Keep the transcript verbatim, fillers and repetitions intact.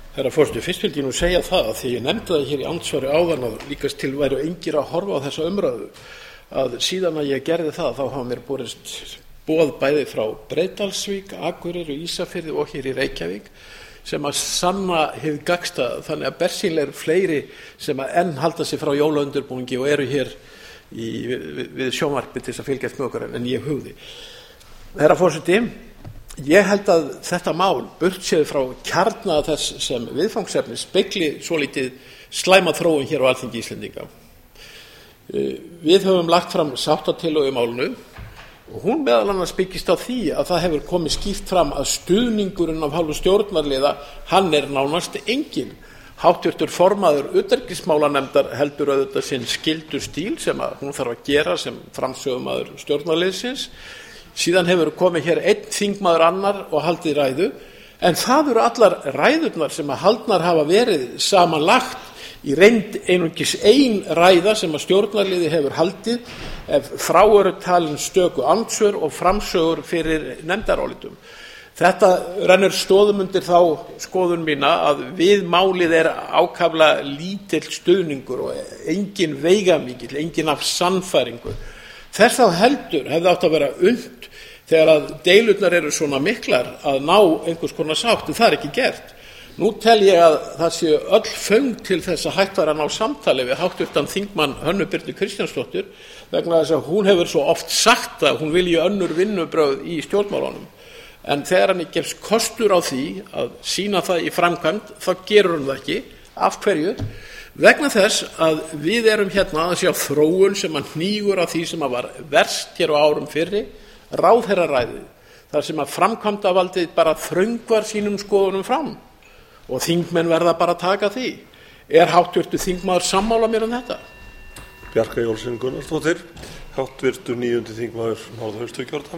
Herra forseti, fyrst vildi ég nú segja það að því ég nefndi það hér í andsvari áðan að líkast til væru engir að horfa á þessa umræðu að síðan að ég gerði það þá hafa mér borist boð bæði frá Breiðdalsvík, Akureyri og Ísafirði og hér í Reykjavík sem að sanna hið gagnsta, þannig að bersýnilega eru fleiri sem að enn halda sig frá jólaundirbúningi og eru hér í, við, við sjónvarpi til þess að fylgjast með okkur en ég hugði. Herra forseti, ég held að þetta mál burtséð frá kjarna þess sem viðfangsefni spegli svolítið slæma þróun hér á Alþingi Íslendinga. Við höfum lagt fram sáttatillögu í málinu og hún meðal annars byggist á því að það hefur komið skýrt fram að stuðningurinn af hálfu stjórnarliða, hann er nánast enginn. Háttvirtur formaður utanríkismálanefndar heldur auðvitað sinn skyldu stíl sem að hún þarf að gera sem framsögumaður stjórnarliðsins. Síðan hefur komið hér einn þingmaður annar og haldið ræðu, en það eru allar ræðurnar sem að haldnar hafa verið samanlagt í reynd einungis ein ræða sem að stjórnarliði hefur haldið ef frá eru talin stöku andsvör og framsögur fyrir nefndarálitum. Þetta rennur stoðum undir þá skoðun mína að við málið er ákaflega lítill stuðningur og engin veigamikill, engin af sannfæringu. Þess þá heldur hefði átt að vera unnt þegar að deilurnar eru svona miklar að ná einhvers konar sátt, en það er ekki gert. Nú tel ég að það séu öll föng til þess að hægt var að ná samtali við háttvirtan þingmann Hönnu Birnu Kristjánsdóttur vegna þess að hún hefur svo oft sagt að hún vilji önnur vinnubrögð í stjórnmálunum. En þegar hann gefst kostur á því að sýna það í framkvæmd, þá gerur hann það ekki. Af hverju? Vegna þess að við erum hérna að sjá þróun sem að hnígur af því sem að var verst hér á árum fyrri, ráðherraræðið, þar sem að framkvæmdavaldið bara þröngvar sínum skoðunum fram og þingmenn verða bara að taka því. Er háttvirtur þingmaður sammála mér um þetta? Bjarkey Olsen Gunnarsdóttir, háttvirtur níundi þingmaður Norðausturkjördæmis.